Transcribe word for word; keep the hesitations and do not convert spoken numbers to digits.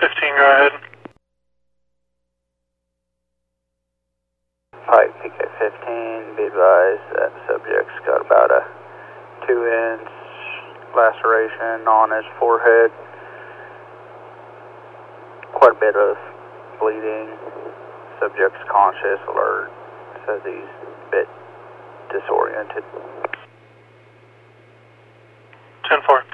fifteen, go ahead. Pike P K fifteen, be advised that subject's got about a two inch laceration on his forehead. Quite a bit of bleeding. Subject's conscious, alert. Says he's a bit disoriented. ten four.